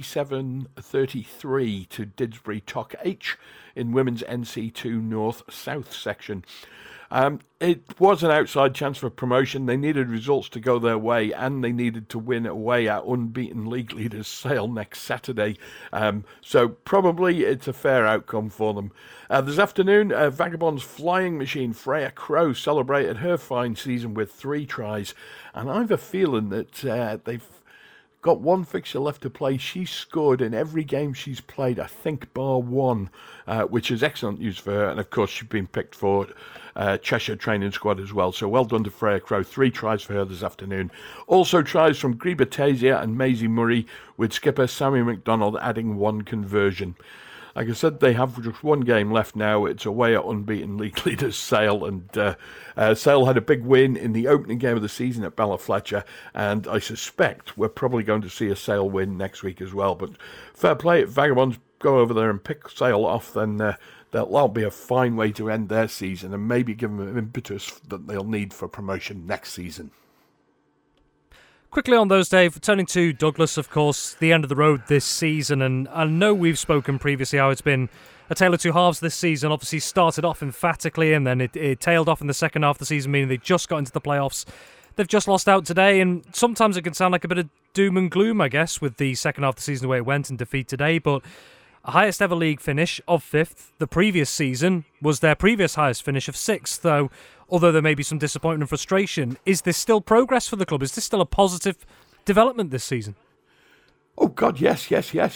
27-33 to Didsbury Toc H in women's NC2 North-South section. It was an outside chance for promotion. They needed results to go their way, and they needed to win away at unbeaten league leaders Sale next Saturday. So probably it's a fair outcome for them. This afternoon, Vagabond's flying machine Freya Crow celebrated her fine season with 3 tries, and I have a feeling that they've got one fixture left to play. She's scored in every game she's played, I think, bar one, which is excellent news for her. And of course, she's been picked for Cheshire training squad as well. So well done to Freya Crow. 3 tries for her this afternoon. Also tries from Greba Tasia and Maisie Murray, with skipper Sammy McDonald adding 1 conversion. Like I said, they have just 1 game left now. It's away at unbeaten league leaders Sale, and Sale had a big win in the opening game of the season at Ballafletcher, and I suspect we're probably going to see a Sale win next week as well. But fair play, if Vagabonds go over there and pick Sale off, then that'll be a fine way to end their season, and maybe give them an impetus that they'll need for promotion next season. Quickly on those, Dave, turning to Douglas, of course, the end of the road this season, and I know we've spoken previously how it's been a tale of two halves this season. Obviously started off emphatically, and then it tailed off in the second half of the season, meaning they just got into the playoffs. They've just lost out today, and sometimes it can sound like a bit of doom and gloom, I guess, with the second half of the season, the way it went, and defeat today, but a highest ever league finish of 5th. The previous season was their previous highest finish of 6th, though. Although there may be some disappointment and frustration, is this still progress for the club? Is this still a positive development this season? Oh, God, yes,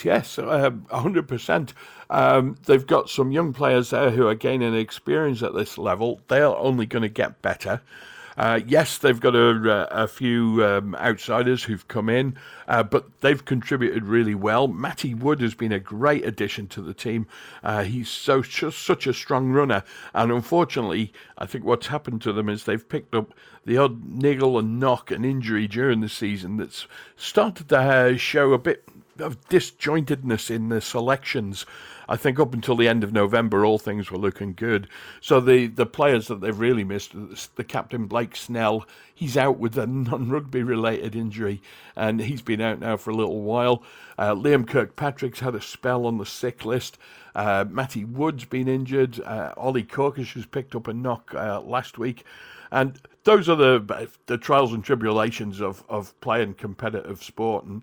100%. They've got some young players there who are gaining experience at this level. They're only going to get better. Yes, they've got a few outsiders who've come in, but they've contributed really well. Matty Wood has been a great addition to the team. He's such a strong runner, and unfortunately, I think what's happened to them is they've picked up the odd niggle and knock and injury during the season that's started to show a bit of disjointedness in the selections. I think up until the end of November, all things were looking good. So the players that they've really missed, the captain Blake Snell, he's out with a non-rugby related injury, and he's been out now for a little while. Liam Kirkpatrick's had a spell on the sick list. Matty Wood's been injured. Ollie Corkish has picked up a knock last week. And those are the trials and tribulations of playing competitive sport. And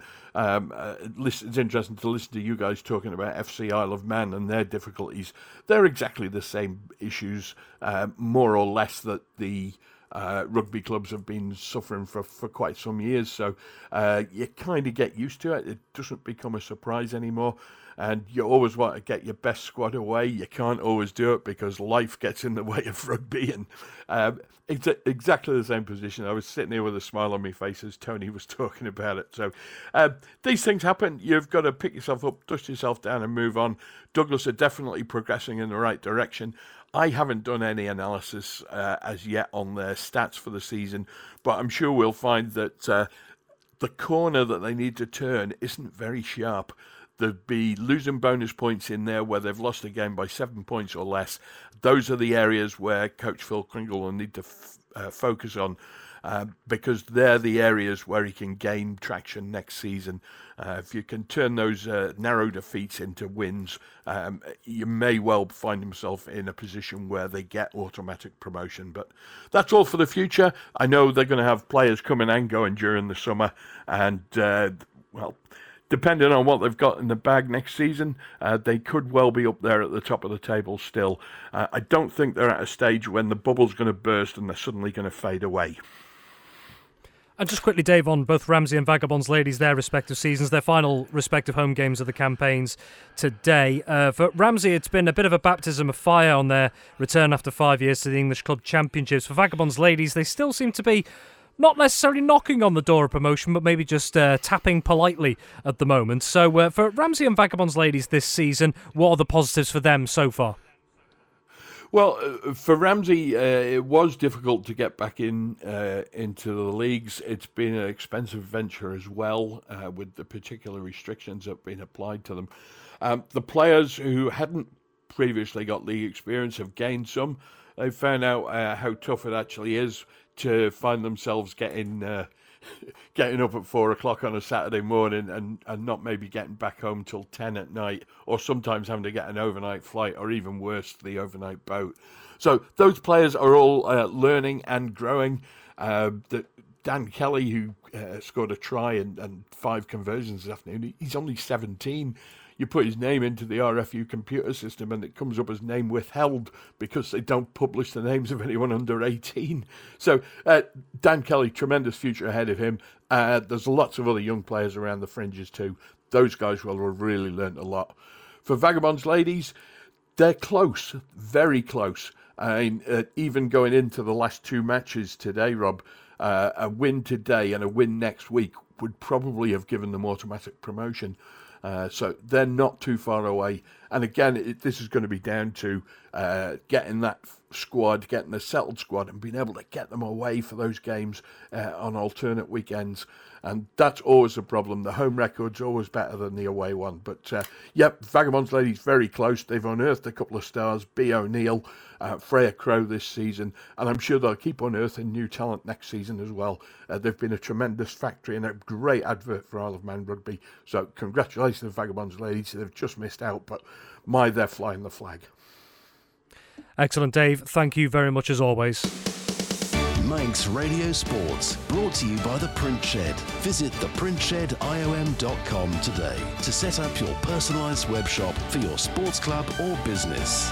it's interesting to listen to you guys talking about FC Isle of Man and their difficulties. They're exactly the same issues, more or less, that the rugby clubs have been suffering for quite some years. So you kind of get used to it. It doesn't become a surprise anymore. And you always want to get your best squad away. You can't always do it because life gets in the way of rugby. And it's exactly the same position. I was sitting here with a smile on my face as Tony was talking about it. So these things happen. You've got to pick yourself up, dust yourself down and move on. Douglas are definitely progressing in the right direction. I haven't done any analysis as yet on their stats for the season, but I'm sure we'll find that the corner that they need to turn isn't very sharp. There'd be losing bonus points in there where they've lost a game by 7 points or less. Those are the areas where Coach Phil Kringle will need to focus on because they're the areas where he can gain traction next season. If you can turn those narrow defeats into wins, you may well find himself in a position where they get automatic promotion. But that's all for the future. I know they're going to have players coming and going during the summer, and depending on what they've got in the bag next season, they could well be up there at the top of the table still. I don't think they're at a stage when the bubble's going to burst and they're suddenly going to fade away. And just quickly, Dave, on both Ramsey and Vagabonds Ladies, their respective seasons, their final respective home games of the campaigns today. For Ramsey, it's been a bit of a baptism of fire on their return after 5 years to the English Club Championships. For Vagabonds Ladies, they still seem to be not necessarily knocking on the door of promotion, but maybe just tapping politely at the moment. So for Ramsey and Vagabonds Ladies this season, what are the positives for them so far? Well, for Ramsey, it was difficult to get back into the leagues. It's been an expensive venture as well, with the particular restrictions that have been applied to them. The players who hadn't previously got league experience have gained some. They've found out how tough it actually is to find themselves getting up at 4 o'clock on a Saturday morning and not maybe getting back home till 10 at night, or sometimes having to get an overnight flight, or even worse, the overnight boat. So those players are all learning and growing. Dan Kelly, who scored a try and 5 conversions this afternoon, he's only 17. You put his name into the RFU computer system and it comes up as name withheld because they don't publish the names of anyone under 18. So Dan Kelly, tremendous future ahead of him. There's lots of other young players around the fringes too. Those guys will have really learnt a lot. For Vagabonds ladies, they're close, very close. I mean, even going into the last 2 matches today, Rob, a win today and a win next week would probably have given them automatic promotion. So they're not too far away. And again, this is going to be down to getting that squad, getting a settled squad and being able to get them away for those games on alternate weekends. And that's always a problem. The home record's always better than the away one. But, Vagabonds ladies very close. They've unearthed a couple of stars, B. O'Neill, Freya Crow this season. And I'm sure they'll keep unearthing new talent next season as well. They've been a tremendous factory and a great advert for Isle of Man rugby. So congratulations to the Vagabonds ladies. They've just missed out, but they're flying the flag. Excellent, Dave. Thank you very much as always. Manx Radio Sports, brought to you by The Print Shed. Visit theprintshed.iom.com today to set up your personalised web shop for your sports club or business.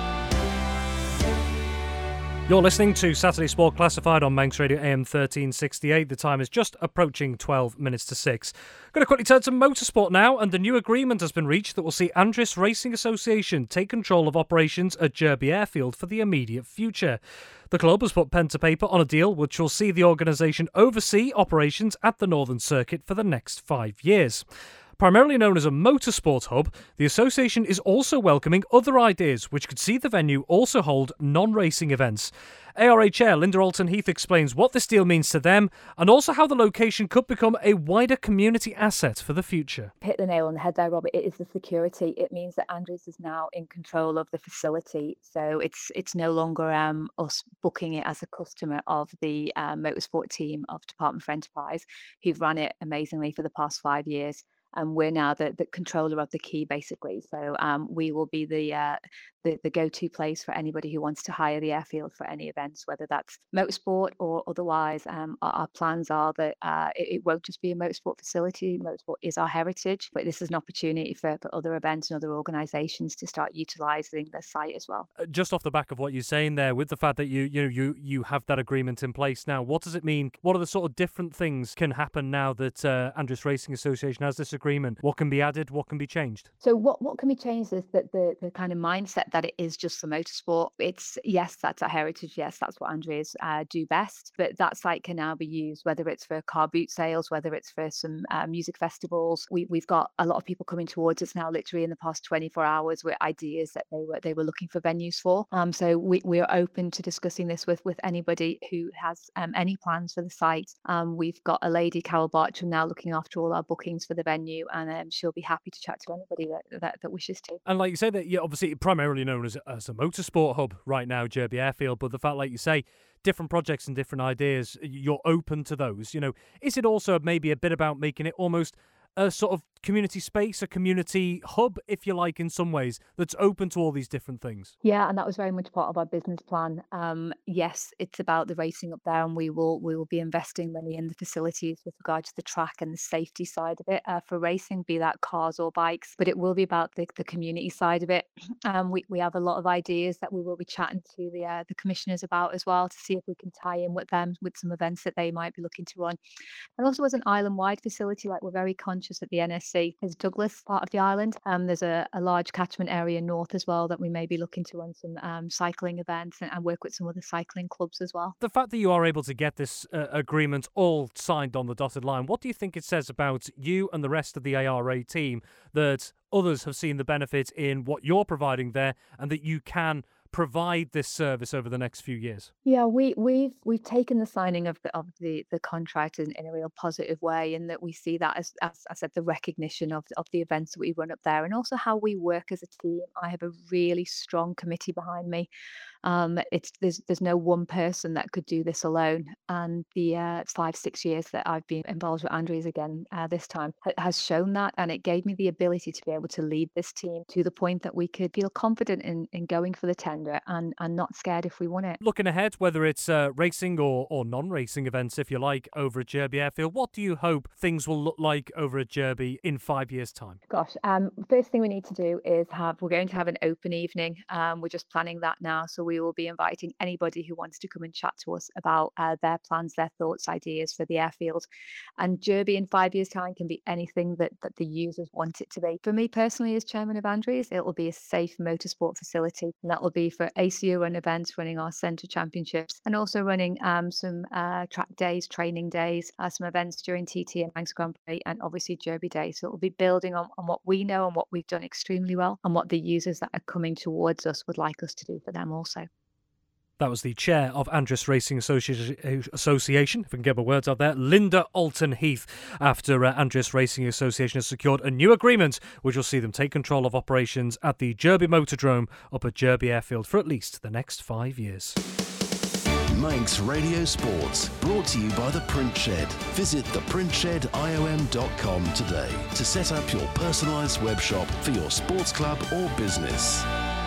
You're listening to Saturday Sport Classified on Manx Radio AM 1368. The time is just approaching 12 minutes to 6. Going to quickly turn to motorsport now, and the new agreement has been reached that will see Andris Racing Association take control of operations at Derby Airfield for the immediate future. The club has put pen to paper on a deal which will see the organisation oversee operations at the Northern Circuit for the next 5 years. Primarily known as a motorsport hub, the association is also welcoming other ideas which could see the venue also hold non-racing events. ARA Chair Linda Alton-Heath explains what this deal means to them and also how the location could become a wider community asset for the future. Hit the nail on the head there, Robert. It is the security. It means that Andris is now in control of the facility. So it's no longer us booking it as a customer of the motorsport team of Department for Enterprise, who've run it amazingly for the past 5 years. And we're now the controller of the key, basically. So we will be the go-to place for anybody who wants to hire the airfield for any events, whether that's motorsport or otherwise. Our plans are that it won't just be a motorsport facility. Motorsport is our heritage, but this is an opportunity for other events and other organisations to start utilising the site as well. Just off the back of what you're saying there, with the fact that you have that agreement in place now, what does it mean? What are the sort of different things can happen now that Andris Racing Association has this agreement? What can be added? What can be changed? So what can be changed is that the kind of mindset that it is just for motorsport. It's, yes, that's our heritage. Yes, that's what Andris do best. But that site can now be used, whether it's for car boot sales, whether it's for some music festivals. We've got a lot of people coming towards us now, literally in the past 24 hours, with ideas that they were looking for venues for. So we are open to discussing this with anybody who has any plans for the site. We've got a lady, Carol Bartram, now looking after all our bookings for the venue, and she'll be happy to chat to anybody that wishes to. And like you say, that you're obviously primarily known as a motorsport hub right now, Derby Airfield, but the fact, like you say, different projects and different ideas, you're open to those. Is it also maybe a bit about making it almost a sort of community space, a community hub, if you like, in some ways, that's open to all these different things? Yeah, and that was very much part of our business plan. Yes, it's about the racing up there, and we will be investing money in the facilities with regard to the track and the safety side of it for racing, be that cars or bikes. But it will be about the community side of it. We have a lot of ideas that we will be chatting to the commissioners about as well, to see if we can tie in with them with some events that they might be looking to run. And also, as an island-wide facility, like, we're very conscious at the NSC is Douglas, part of the island. There's a large catchment area north as well that we may be looking to run some cycling events and work with some other cycling clubs as well. The fact that you are able to get this agreement all signed on the dotted line, what do you think it says about you and the rest of the ARA team, that others have seen the benefit in what you're providing there and that you can provide this service over the next few years? Yeah, we've taken the signing of the contract in a real positive way, in that we see that as I said, the recognition of the events that we run up there, and also how we work as a team. I have a really strong committee behind me. It's there's no one person that could do this alone, and the 5-6 years that I've been involved with Andrews again this time has shown that, and it gave me the ability to be able to lead this team to the point that we could feel confident in going for the tender and not scared if we won it. Looking ahead, whether it's racing or non-racing events, if you like, over at Derby Airfield, what do you hope things will look like over at Derby in 5 years' time? Gosh, first thing we need to do is we're going to have an open evening. We're just planning that now. So we will be inviting anybody who wants to come and chat to us about their plans, their thoughts, ideas for the airfield. And Derby in 5 years' time can be anything that the users want it to be. For me personally, as chairman of Andrews, it will be a safe motorsport facility. And that will be for ACU run events, running our centre championships, and also running some track days, training days, some events during TT and Manx Grand Prix, and obviously Derby Day. So it will be building on what we know and what we've done extremely well, and what the users that are coming towards us would like us to do for them also. That was the chair of Andrews Racing Association, if I can get my words out there, Linda Alton Heath, after Andrews Racing Association has secured a new agreement which will see them take control of operations at the Derby Motordrome up at Derby Airfield for at least the next 5 years. Manx Radio Sports, brought to you by The Print Shed. Visit theprintshediom.com today to set up your personalised web shop for your sports club or business.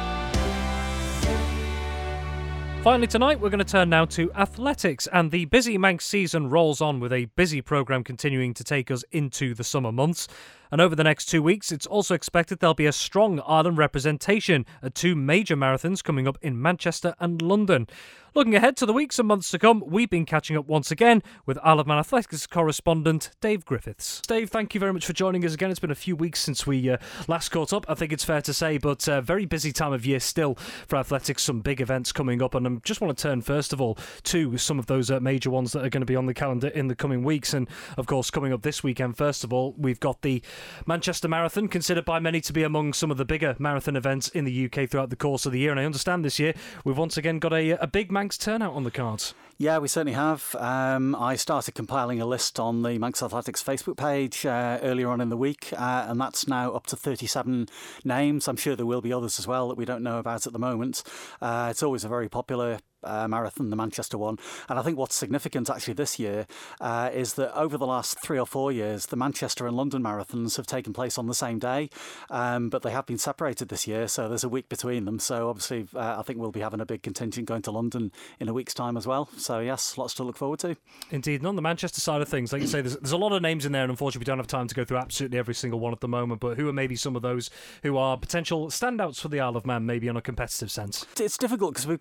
Finally tonight, we're going to turn now to athletics, and the busy Manx season rolls on with a busy programme continuing to take us into the summer months. And over the next 2 weeks, it's also expected there'll be a strong Ireland representation at 2 major marathons coming up in Manchester and London. Looking ahead to the weeks and months to come, we've been catching up once again with Isle of Man athletics correspondent Dave Griffiths. Dave, thank you very much for joining us again. It's been a few weeks since we last caught up, I think it's fair to say, but very busy time of year still for athletics, some big events coming up, and I just want to turn first of all to some of those major ones that are going to be on the calendar in the coming weeks. And of course, coming up this weekend, first of all, we've got the Manchester Marathon, considered by many to be among some of the bigger marathon events in the UK throughout the course of the year, and I understand this year we've once again got a big Manx turnout on the cards. Yeah, we certainly have. I started compiling a list on the Manx Athletics Facebook page earlier on in the week, and that's now up to 37 names. I'm sure there will be others as well that we don't know about at the moment. It's always a very popular marathon, the Manchester one. And I think what's significant actually this year is that over the last 3 or 4 years, the Manchester and London marathons have taken place on the same day, but they have been separated this year, so there's a week between them. So obviously I think we'll be having a big contingent going to London in a week's time as well. So yes, lots to look forward to. Indeed. And on the Manchester side of things, like you say, there's a lot of names in there, and unfortunately we don't have time to go through absolutely every single one at the moment, but who are maybe some of those who are potential standouts for the Isle of Man, maybe on a competitive sense? It's difficult because we've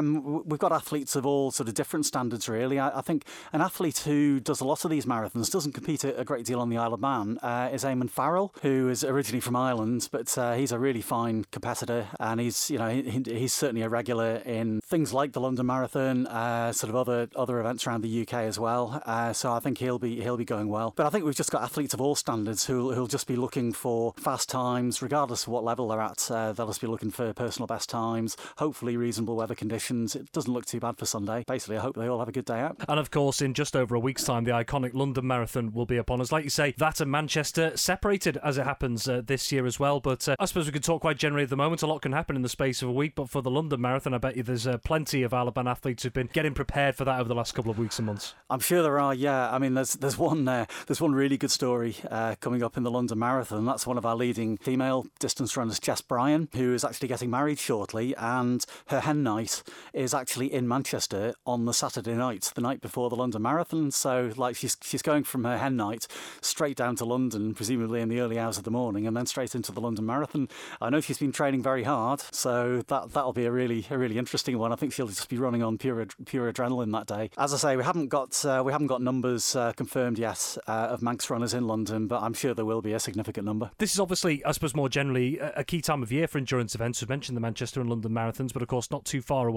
got athletes of all sort of different standards, really. I think an athlete who does a lot of these marathons, doesn't compete a great deal on the Isle of Man, is Eamon Farrell, who is originally from Ireland, but he's a really fine competitor, and he's certainly a regular in things like the London Marathon, sort of other events around the UK as well. So I think he'll be going well. But I think we've just got athletes of all standards who'll just be looking for fast times, regardless of what level they're at. They'll just be looking for personal best times, hopefully reasonable weather conditions. It doesn't look too bad for Sunday. Basically, I hope they all have a good day out. And of course, in just over a week's time, the iconic London Marathon will be upon us. Like you say, that and Manchester separated as it happens this year as well. But I suppose we could talk quite generally at the moment. A lot can happen in the space of a week. But for the London Marathon, I bet you there's plenty of Isle of Man athletes who've been getting prepared for that over the last couple of weeks and months. I'm sure there are. Yeah, I mean, there's one really good story coming up in the London Marathon. That's one of our leading female distance runners, Jess Bryan, who is actually getting married shortly, and her hen night is actually in Manchester on the Saturday night, the night before the London Marathon. So, like, she's going from her hen night straight down to London, presumably in the early hours of the morning, and then straight into the London Marathon. I know she's been training very hard, so that'll be a really interesting one. I think she'll just be running on pure adrenaline that day. As I say, we haven't got numbers confirmed yet of Manx runners in London, but I'm sure there will be a significant number. This is obviously, I suppose, more generally a key time of year for endurance events. We've mentioned the Manchester and London marathons, but of course not too far away. We've got the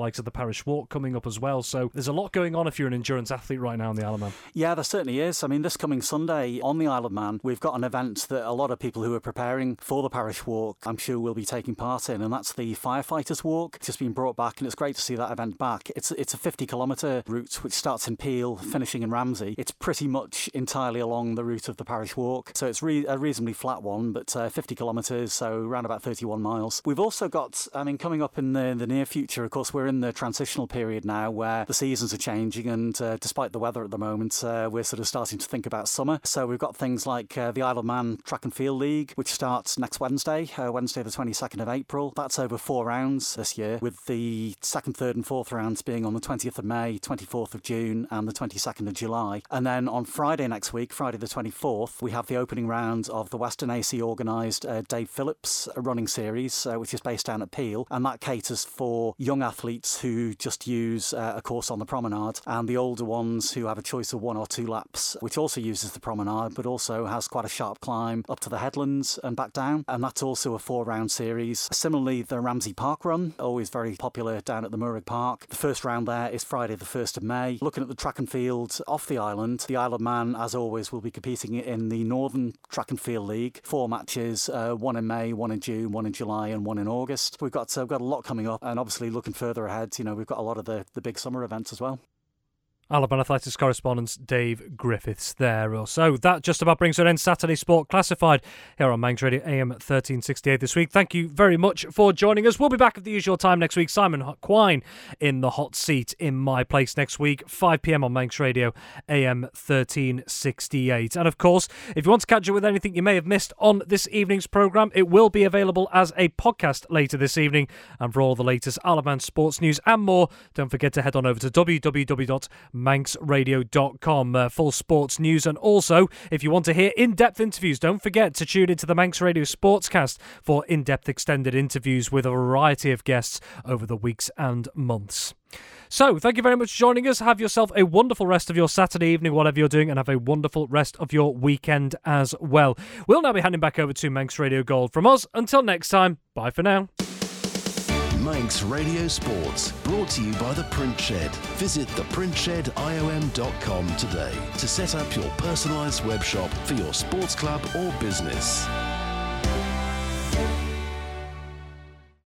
likes of the Parish Walk coming up as well. So there's a lot going on if you're an endurance athlete right now in the Isle of Man. Yeah, there certainly is. I mean, this coming Sunday on the Isle of Man, we've got an event that a lot of people who are preparing for the Parish Walk, I'm sure, will be taking part in, and that's the Firefighters Walk. It's just been brought back, and it's great to see that event back. It's a 50-kilometre route which starts in Peel, finishing in Ramsey. It's pretty much entirely along the route of the Parish Walk, so it's a reasonably flat one, but 50 kilometres, so around about 31 miles. We've also got, coming up in the near future, of course, we're in the transitional period now where the seasons are changing, and despite the weather at the moment, we're sort of starting to think about summer. So we've got things like the Isle of Man Track and Field League, which starts next Wednesday the 22nd of April. That's over 4 rounds this year, with the 2nd, 3rd and 4th rounds being on the 20th of May, 24th of June and the 22nd of July. And then on Friday next week, Friday the 24th, we have the opening round of the Western AC organised Dave Phillips running series, which is based down at Peel, and that caters for young athletes who just use a course on the promenade, and the older ones who have a choice of 1 or 2 laps, which also uses the promenade but also has quite a sharp climb up to the headlands and back down, and that's also a 4-round series. Similarly, the Ramsey Park Run, always very popular down at the Murrig Park. The first round there is Friday the 1st of May. Looking at the track and field off the island, the Isle of Man, as always, will be competing in the Northern Track and Field League. 4 matches, 1 in May, 1 in June, 1 in July and 1 in August. We've got a lot coming up, and obviously looking further ahead, we've got a lot of the big summer events as well. Isle of Man Athletics correspondent Dave Griffiths there. So that just about brings to an end Saturday Sport Classified here on Manx Radio AM 1368 this week. Thank you very much for joining us. We'll be back at the usual time next week. Simon Quine in the hot seat in my place next week, 5 p.m. on Manx Radio AM 1368. And of course, if you want to catch up with anything you may have missed on this evening's programme, it will be available as a podcast later this evening. And for all the latest Isle of Man sports news and more, don't forget to head on over to www.manxradio.com. Full sports news, and also if you want to hear in-depth interviews, don't forget to tune into the Manx Radio Sportscast for in-depth extended interviews with a variety of guests over the weeks and months. So, thank you very much for joining us. Have yourself a wonderful rest of your Saturday evening, whatever you're doing, and have a wonderful rest of your weekend as well. We'll now be handing back over to Manx Radio Gold. From us, until next time, bye for now. Manx Radio Sports, brought to you by The Print Shed. Visit theprintshediom.com today to set up your personalised web shop for your sports club or business.